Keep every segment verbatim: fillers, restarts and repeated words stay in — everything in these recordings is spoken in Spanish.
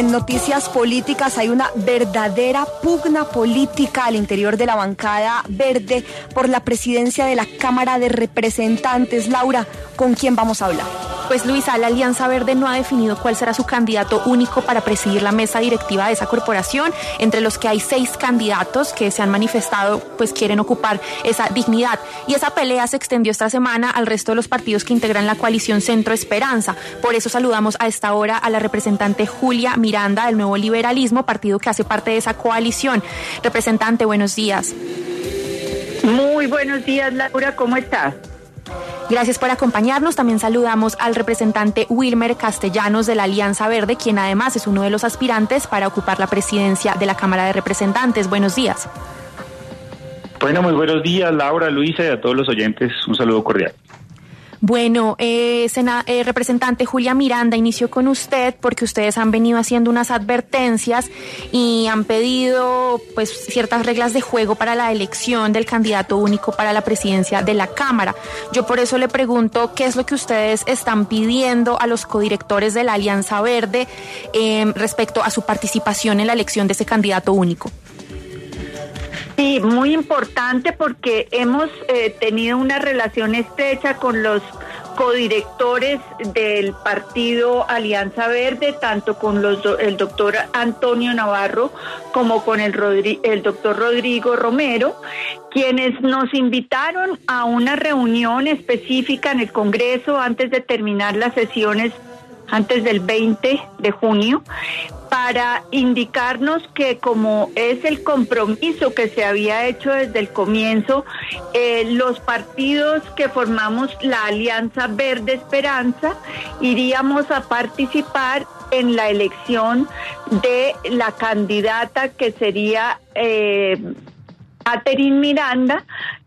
en noticias políticas hay una verdadera pugna política al interior de la bancada verde por la presidencia de la Cámara de Representantes. Laura, ¿con quién vamos a hablar? Pues Luisa, la Alianza Verde no ha definido cuál será su candidato único para presidir la mesa directiva de esa corporación, entre los que hay seis candidatos que se han manifestado, pues quieren ocupar esa dignidad. Y esa pelea se extendió esta semana al resto de los partidos que integran la coalición Centro Esperanza. Por eso saludamos a esta hora a la representante Julia Miranda del Nuevo Liberalismo, partido que hace parte de esa coalición. Representante, buenos días. Muy buenos días, Laura, ¿cómo estás? Gracias por acompañarnos. También saludamos al representante Wilmer Castellanos de la Alianza Verde, quien además es uno de los aspirantes para ocupar la presidencia de la Cámara de Representantes. Buenos días. Bueno, muy buenos días, Laura, Luisa, y a todos los oyentes, un saludo cordial. Bueno, eh, sena, eh, representante Julia Miranda, inicio con usted porque ustedes han venido haciendo unas advertencias y han pedido pues ciertas reglas de juego para la elección del candidato único para la presidencia de la Cámara. Yo por eso le pregunto qué es lo que ustedes están pidiendo a los codirectores de la Alianza Verde eh, respecto a su participación en la elección de ese candidato único. Sí, muy importante porque hemos eh, tenido una relación estrecha con los codirectores del partido Alianza Verde, tanto con los el doctor Antonio Navarro como con el, Rodri, el doctor Rodrigo Romero, quienes nos invitaron a una reunión específica en el Congreso antes de terminar las sesiones, antes del veinte de junio, para indicarnos que como es el compromiso que se había hecho desde el comienzo, eh, los partidos que formamos la Alianza Verde Esperanza iríamos a participar en la elección de la candidata que sería eh, Catherine Miranda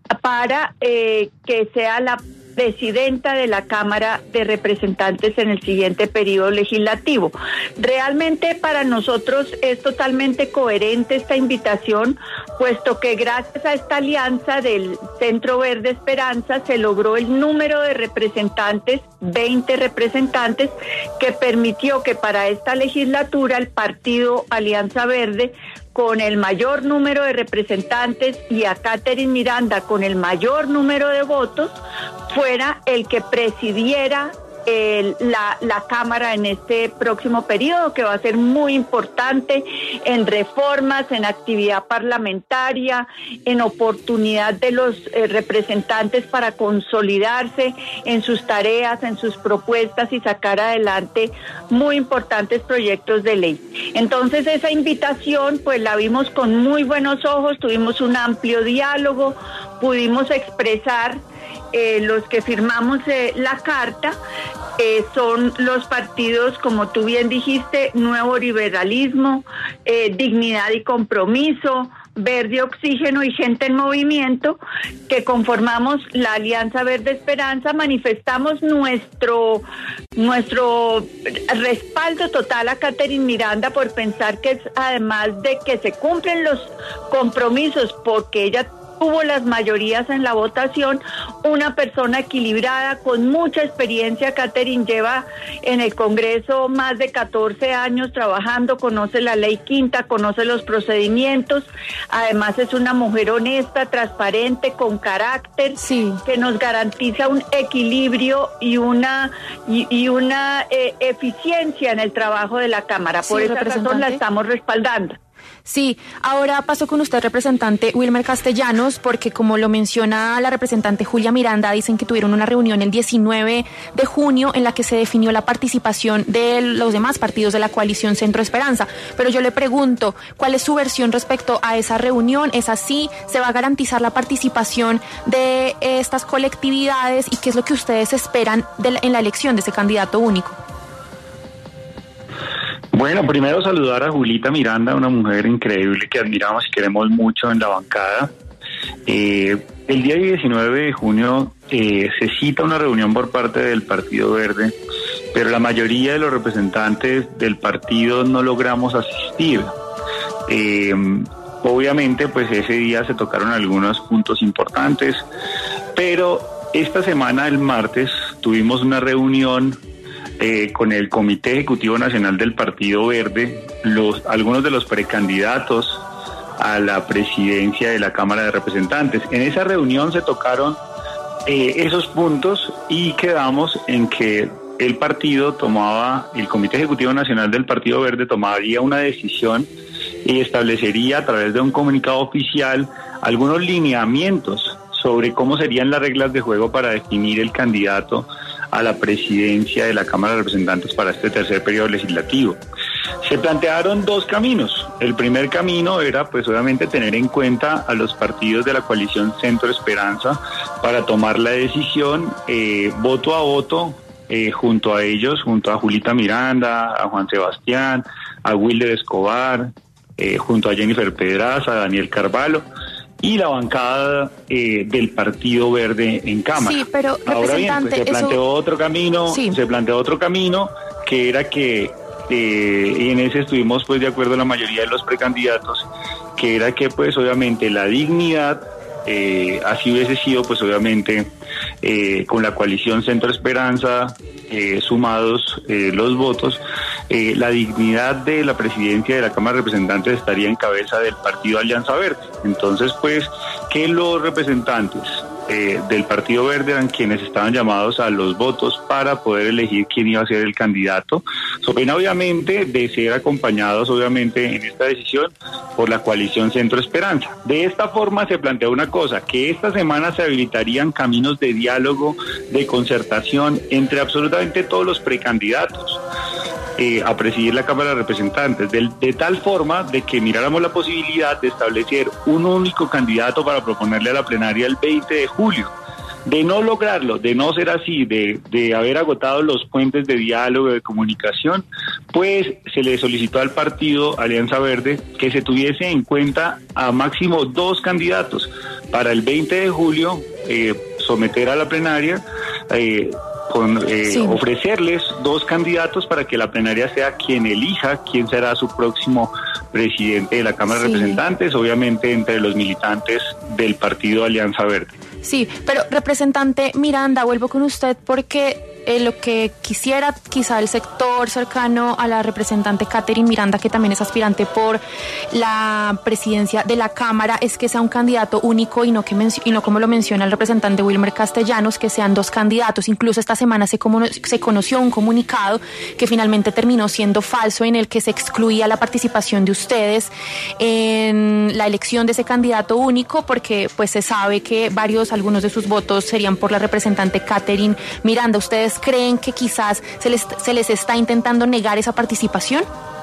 para eh, que sea la presidenta de la Cámara de Representantes en el siguiente periodo legislativo. Realmente para nosotros es totalmente coherente esta invitación, puesto que gracias a esta alianza del Centro Verde Esperanza se logró el número de representantes, veinte representantes, que permitió que para esta legislatura el partido Alianza Verde, con el mayor número de representantes, y a Catherine Miranda con el mayor número de votos, fuera el que presidiera el, la, la Cámara en este próximo periodo, que va a ser muy importante en reformas, en actividad parlamentaria, en oportunidad de los eh, representantes para consolidarse en sus tareas, en sus propuestas y sacar adelante muy importantes proyectos de ley. Entonces esa invitación pues la vimos con muy buenos ojos, tuvimos un amplio diálogo, pudimos expresar Eh, los que firmamos eh, la carta, eh, son los partidos, como tú bien dijiste, Nuevo Liberalismo, eh, Dignidad y Compromiso, Verde Oxígeno y Gente en Movimiento, que conformamos la Alianza Verde Esperanza. Manifestamos nuestro, nuestro respaldo total a Catherine Miranda por pensar que es, además de que se cumplen los compromisos, porque ella tuvo las mayorías en la votación, una persona equilibrada, con mucha experiencia. Catherine lleva en el Congreso más de catorce años trabajando, conoce la ley quinta, conoce los procedimientos, además es una mujer honesta, transparente, con carácter, sí, que nos garantiza un equilibrio y una y, y una eh, eficiencia en el trabajo de la Cámara. Por sí, esa razón la estamos respaldando. Sí, ahora paso con usted, representante Wilmer Castellanos, porque como lo menciona la representante Julia Miranda, dicen que tuvieron una reunión el diecinueve de junio en la que se definió la participación de los demás partidos de la coalición Centro Esperanza. Pero yo le pregunto, ¿cuál es su versión respecto a esa reunión? ¿Es así? ¿Se va a garantizar la participación de estas colectividades? ¿Y qué es lo que ustedes esperan de la, en la elección de ese candidato único? Bueno, primero saludar a Julita Miranda, una mujer increíble que admiramos y queremos mucho en la bancada. Eh, el día diecinueve de junio eh, se cita una reunión por parte del Partido Verde, pero la mayoría de los representantes del partido no logramos asistir. Eh, obviamente, pues ese día se tocaron algunos puntos importantes, pero esta semana, el martes, tuvimos una reunión eh, con el Comité Ejecutivo Nacional del Partido Verde, los, algunos de los precandidatos a la presidencia de la Cámara de Representantes. En esa reunión se tocaron eh, esos puntos y quedamos en que el partido tomaba, el Comité Ejecutivo Nacional del Partido Verde tomaría una decisión y establecería a través de un comunicado oficial algunos lineamientos sobre cómo serían las reglas de juego para definir el candidato a la presidencia de la Cámara de Representantes para este tercer periodo legislativo. Se plantearon dos caminos. El primer camino era, pues obviamente, tener en cuenta a los partidos de la coalición Centro Esperanza para tomar la decisión eh, voto a voto, eh, junto a ellos, junto a Julita Miranda, a Juan Sebastián, a Wilder Escobar, eh, junto a Jennifer Pedraza, a Daniel Carvalho, y la bancada eh, del Partido Verde en Cámara. Sí, pero ahora bien, pues, se planteó eso... otro camino, sí. se planteó otro camino que era que eh, y en ese estuvimos pues de acuerdo la mayoría de los precandidatos, que era que pues obviamente la dignidad, eh, así hubiese sido pues obviamente eh, con la coalición Centro Esperanza eh, sumados eh, los votos, eh, la dignidad de la presidencia de la Cámara de Representantes estaría en cabeza del partido Alianza Verde. Entonces pues que los representantes Eh, del Partido Verde eran quienes estaban llamados a los votos para poder elegir quién iba a ser el candidato, so pena obviamente de ser acompañados obviamente en esta decisión por la coalición Centro Esperanza. De esta forma se plantea una cosa, que esta semana se habilitarían caminos de diálogo, de concertación entre absolutamente todos los precandidatos Eh, a presidir la Cámara de Representantes, de, de tal forma de que miráramos la posibilidad de establecer un único candidato para proponerle a la plenaria el veinte de julio. De no lograrlo, de no ser así, de, de haber agotado los puentes de diálogo, de comunicación, pues se le solicitó al partido Alianza Verde que se tuviese en cuenta a máximo dos candidatos para el veinte de julio, eh, someter a la plenaria, eh, Con, eh, sí. ofrecerles dos candidatos para que la plenaria sea quien elija quién será su próximo presidente de la Cámara sí. de Representantes, obviamente entre los militantes del partido Alianza Verde. Sí, pero representante Miranda, vuelvo con usted porque eh, lo que quisiera quizá el sector cercano a la representante Catherine Miranda, que también es aspirante por la presidencia de la Cámara, es que sea un candidato único y no, que menc- y no como lo menciona el representante Wilmer Castellanos, que sean dos candidatos. Incluso esta semana se, como, se conoció un comunicado que finalmente terminó siendo falso, en el que se excluía la participación de ustedes en la elección de ese candidato único, porque pues se sabe que varios, algunos de sus votos serían por la representante Catherine Miranda. ¿Ustedes creen que quizás se les, se les está intentando negar esa participación?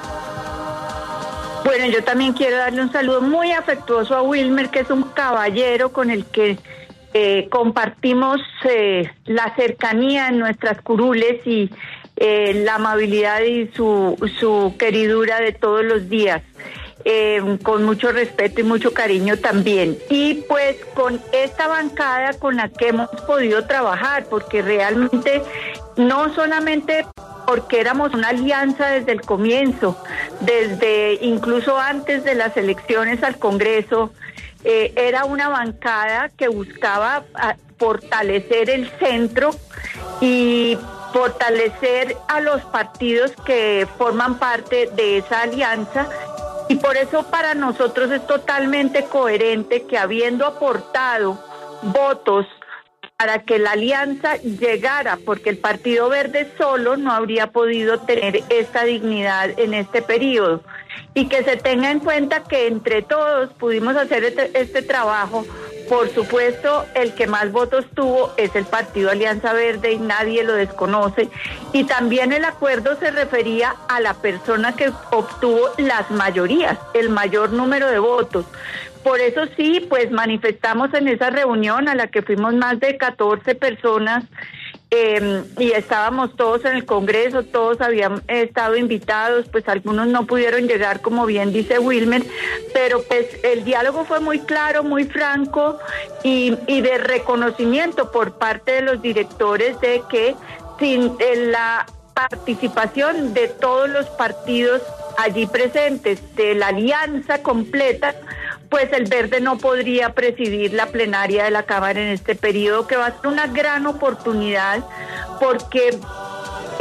Bueno, yo también quiero darle un saludo muy afectuoso a Wilmer, que es un caballero con el que eh, compartimos eh, la cercanía en nuestras curules y eh, la amabilidad y su, su queridura de todos los días. Eh, con mucho respeto y mucho cariño también. Y pues con esta bancada con la que hemos podido trabajar, porque realmente no solamente porque éramos una alianza desde el comienzo, desde incluso antes de las elecciones al Congreso, eh, era una bancada que buscaba a, fortalecer el centro y fortalecer a los partidos que forman parte de esa alianza. Y por eso para nosotros es totalmente coherente que, habiendo aportado votos para que la alianza llegara, porque el Partido Verde solo no habría podido tener esta dignidad en este periodo, y que se tenga en cuenta que entre todos pudimos hacer este, este trabajo. Por supuesto, el que más votos tuvo es el Partido Alianza Verde y nadie lo desconoce. Y también el acuerdo se refería a la persona que obtuvo las mayorías, el mayor número de votos. Por eso sí, pues manifestamos en esa reunión a la que fuimos más de catorce personas, eh, y estábamos todos en el Congreso, todos habían estado invitados, pues algunos no pudieron llegar, como bien dice Wilmer, pero pues el diálogo fue muy claro, muy franco y, y de reconocimiento por parte de los directores de que sin eh, la participación de todos los partidos allí presentes, de la alianza completa, pues el Verde no podría presidir la plenaria de la Cámara en este periodo, que va a ser una gran oportunidad, porque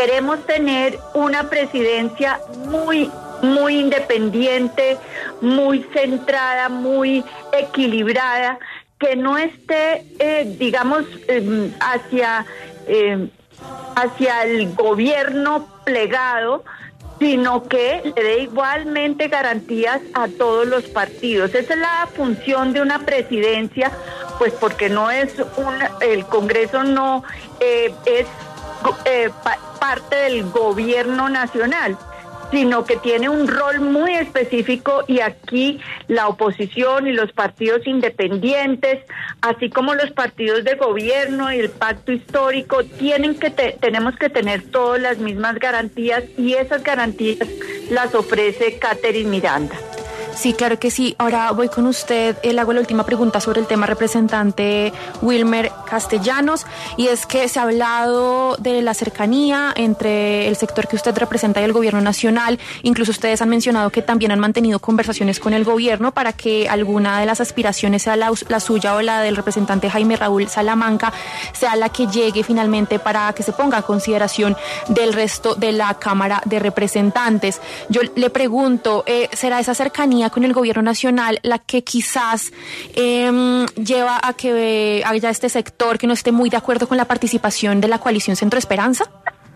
queremos tener una presidencia muy, muy independiente, muy centrada, muy equilibrada, que no esté, eh, digamos, eh, hacia, eh, hacia el gobierno plegado, sino que le dé igualmente garantías a todos los partidos. Esa es la función de una presidencia, pues porque no es un, el Congreso no eh, es eh, pa, parte del gobierno nacional, sino que tiene un rol muy específico, y aquí la oposición y los partidos independientes, así como los partidos de gobierno y el pacto histórico, tienen que te, tenemos que tener todas las mismas garantías, y esas garantías las ofrece Catherine Miranda. Sí, claro que sí. Ahora voy con usted. Le hago la última pregunta sobre el tema representante Wilmer Castellanos, y es que se ha hablado de la cercanía entre el sector que usted representa y el gobierno nacional. Incluso ustedes han mencionado que también han mantenido conversaciones con el gobierno para que alguna de las aspiraciones, sea la, la suya o la del representante Jaime Raúl Salamanca, sea la que llegue finalmente para que se ponga a consideración del resto de la Cámara de Representantes. Yo le pregunto, eh, ¿será esa cercanía con el gobierno nacional la que quizás eh, lleva a que haya este sector que no esté muy de acuerdo con la participación de la coalición Centro Esperanza?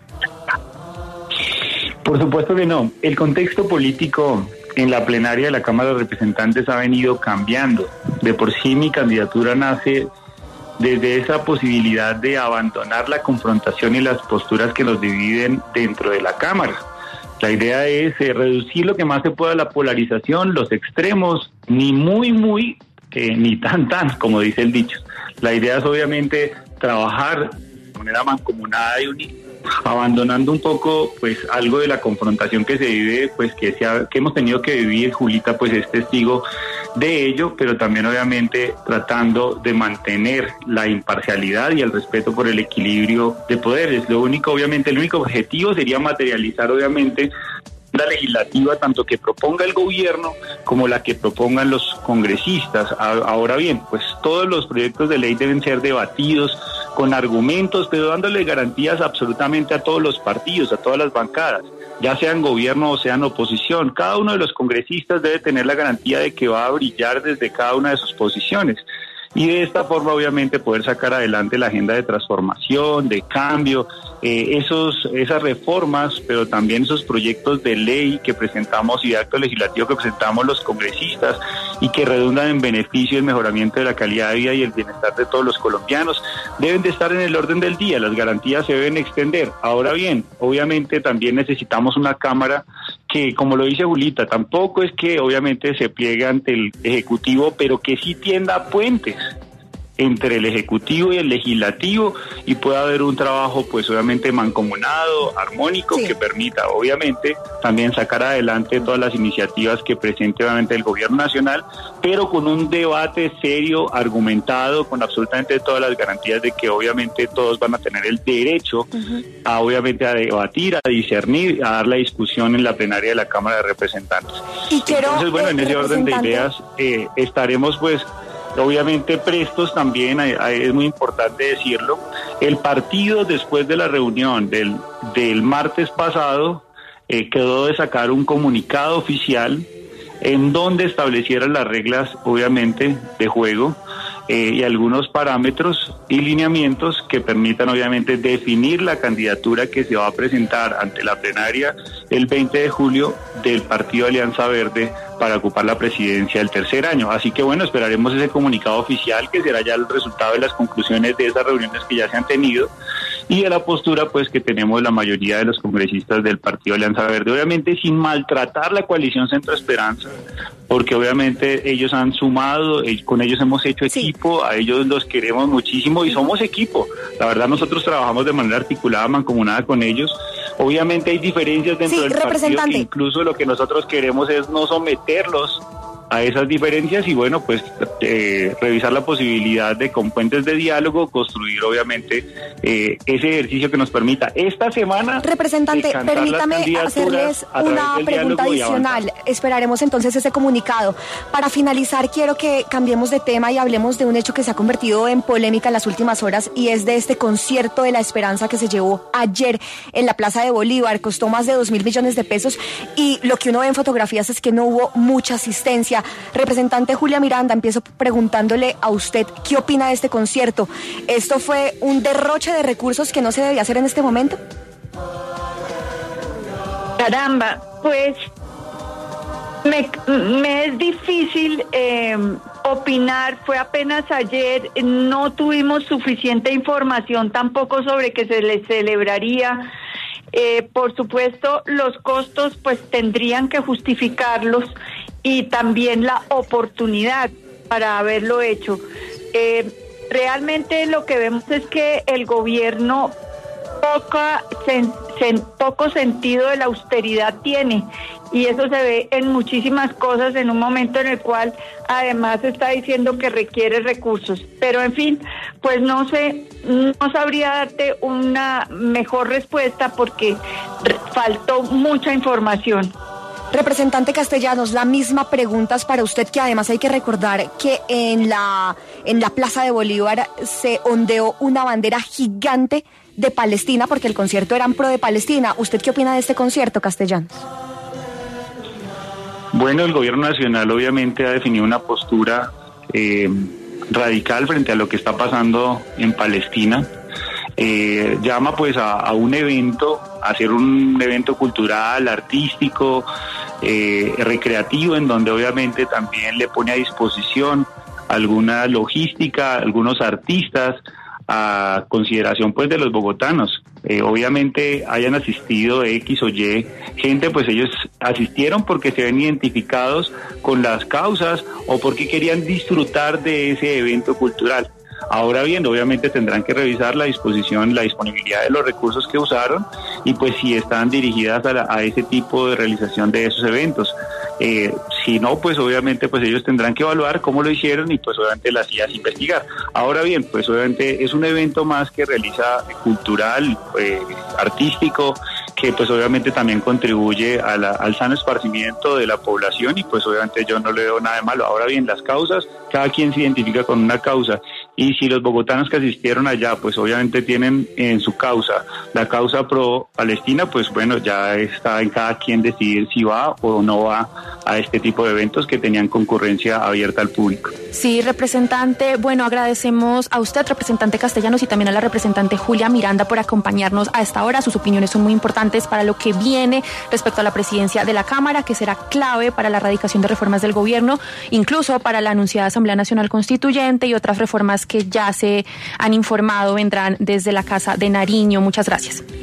Por supuesto que no. El contexto político en la plenaria de la Cámara de Representantes ha venido cambiando. De por sí mi candidatura nace desde esa posibilidad de abandonar la confrontación y las posturas que nos dividen dentro de la Cámara. La idea es eh, reducir lo que más se pueda la polarización, los extremos, ni muy, muy, eh, ni tan, tan, como dice el dicho. La idea es obviamente trabajar de manera mancomunada y unida, abandonando un poco pues algo de la confrontación que se vive, pues que, se ha, que hemos tenido que vivir. Julita pues es testigo de ello, pero también obviamente tratando de mantener la imparcialidad y el respeto por el equilibrio de poderes. Lo único, obviamente, el único objetivo sería materializar obviamente la legislativa, tanto que proponga el gobierno como la que propongan los congresistas. Ahora bien, pues todos los proyectos de ley deben ser debatidos con argumentos, pero dándole garantías absolutamente a todos los partidos, a todas las bancadas, ya sean gobierno o sean oposición. Cada uno de los congresistas debe tener la garantía de que va a brillar desde cada una de sus posiciones, y de esta forma obviamente poder sacar adelante la agenda de transformación, de cambio, eh, esos, esas reformas, pero también esos proyectos de ley que presentamos y de acto legislativo que presentamos los congresistas y que redundan en beneficio y el mejoramiento de la calidad de vida y el bienestar de todos los colombianos, deben de estar en el orden del día. Las garantías se deben extender. Ahora bien, obviamente también necesitamos una Cámara que, como lo dice Julita, tampoco es que obviamente se pliegue ante el Ejecutivo, pero que sí tienda puentes entre el Ejecutivo y el Legislativo, y pueda haber un trabajo pues obviamente mancomunado, armónico, sí, que permita obviamente también sacar adelante todas las iniciativas que presente obviamente el Gobierno Nacional, pero con un debate serio, argumentado, con absolutamente todas las garantías de que obviamente todos van a tener el derecho uh-huh. a obviamente a debatir, a discernir, a dar la discusión en la plenaria de la Cámara de Representantes. Y quiero, Entonces, bueno, eh, en ese orden de ideas eh, estaremos pues obviamente prestos también, es muy importante decirlo. El partido, después de la reunión del, del martes pasado, eh, quedó de sacar un comunicado oficial en donde establecieran las reglas, obviamente, de juego eh, y algunos parámetros y lineamientos que permitan, obviamente, definir la candidatura que se va a presentar ante la plenaria el veinte de julio del Partido Alianza Verde para ocupar la presidencia del tercer año. Así que bueno, esperaremos ese comunicado oficial, que será ya el resultado de las conclusiones de esas reuniones que ya se han tenido y de la postura pues que tenemos la mayoría de los congresistas del Partido Alianza Verde, obviamente sin maltratar la coalición Centro Esperanza, porque obviamente ellos han sumado, con ellos hemos hecho equipo, sí, a ellos los queremos muchísimo y somos equipo. La verdad, nosotros trabajamos de manera articulada, mancomunada con ellos. Obviamente hay diferencias dentro sí, del partido, que incluso lo que nosotros queremos es no someterlos a esas diferencias y bueno, pues eh, revisar la posibilidad de con puentes de diálogo construir obviamente eh, ese ejercicio que nos permita esta semana. Representante, permítame hacerles una pregunta adicional. Esperaremos entonces ese comunicado. Para finalizar, quiero que cambiemos de tema y hablemos de un hecho que se ha convertido en polémica en las últimas horas y es de este concierto de la esperanza que se llevó ayer en la Plaza de Bolívar. Costó más de dos mil millones de pesos y lo que uno ve en fotografías es que no hubo mucha asistencia. Representante Julia Miranda, empiezo preguntándole a usted, ¿qué opina de este concierto? ¿Esto fue un derroche de recursos que no se debía hacer en este momento? Caramba, pues me, me es difícil eh, opinar, fue apenas ayer, no tuvimos suficiente información tampoco sobre que se le celebraría. Eh, por supuesto, los costos pues tendrían que justificarlos y también la oportunidad para haberlo hecho. Eh, realmente lo que vemos es que el gobierno poca sen, sen, poco sentido de la austeridad tiene y eso se ve en muchísimas cosas en un momento en el cual además está diciendo que requiere recursos. Pero en fin, pues no sé, no sabría darte una mejor respuesta porque faltó mucha información. Representante Castellanos, la misma pregunta es para usted, que además hay que recordar que en la, en la Plaza de Bolívar se ondeó una bandera gigante de Palestina porque el concierto era en pro de Palestina. ¿Usted qué opina de este concierto, Castellanos? Bueno, el gobierno nacional obviamente ha definido una postura eh, radical frente a lo que está pasando en Palestina. Eh, llama pues a, a un evento, a hacer un evento cultural, artístico, eh, recreativo, en donde obviamente también le pone a disposición alguna logística, algunos artistas, a consideración pues de los bogotanos. Eh, obviamente hayan asistido X o Y gente, pues ellos asistieron porque se ven identificados con las causas o porque querían disfrutar de ese evento cultural. Ahora bien, obviamente tendrán que revisar la disposición, la disponibilidad de los recursos que usaron y pues si están dirigidas a, la, a ese tipo de realización de esos eventos. Eh, si no, pues obviamente pues ellos tendrán que evaluar cómo lo hicieron y pues obviamente las I A S investigar. Ahora bien, pues obviamente es un evento más que realiza cultural, eh, artístico, que pues obviamente también contribuye a la, al sano esparcimiento de la población y pues obviamente yo no le veo nada de malo. Ahora bien, las causas, cada quien se identifica con una causa y si los bogotanos que asistieron allá pues obviamente tienen en su causa la causa pro Palestina, pues bueno, ya está en cada quien decidir si va o no va a este tipo de eventos que tenían concurrencia abierta al público. Sí, representante, bueno, agradecemos a usted, representante Castellanos, y también a la representante Julia Miranda por acompañarnos a esta hora. Sus opiniones son muy importantes para lo que viene respecto a la presidencia de la Cámara, que será clave para la erradicación de reformas del gobierno, incluso para la anunciada Asamblea Nacional Constituyente y otras reformas que ya se han informado vendrán desde la Casa de Nariño. Muchas gracias.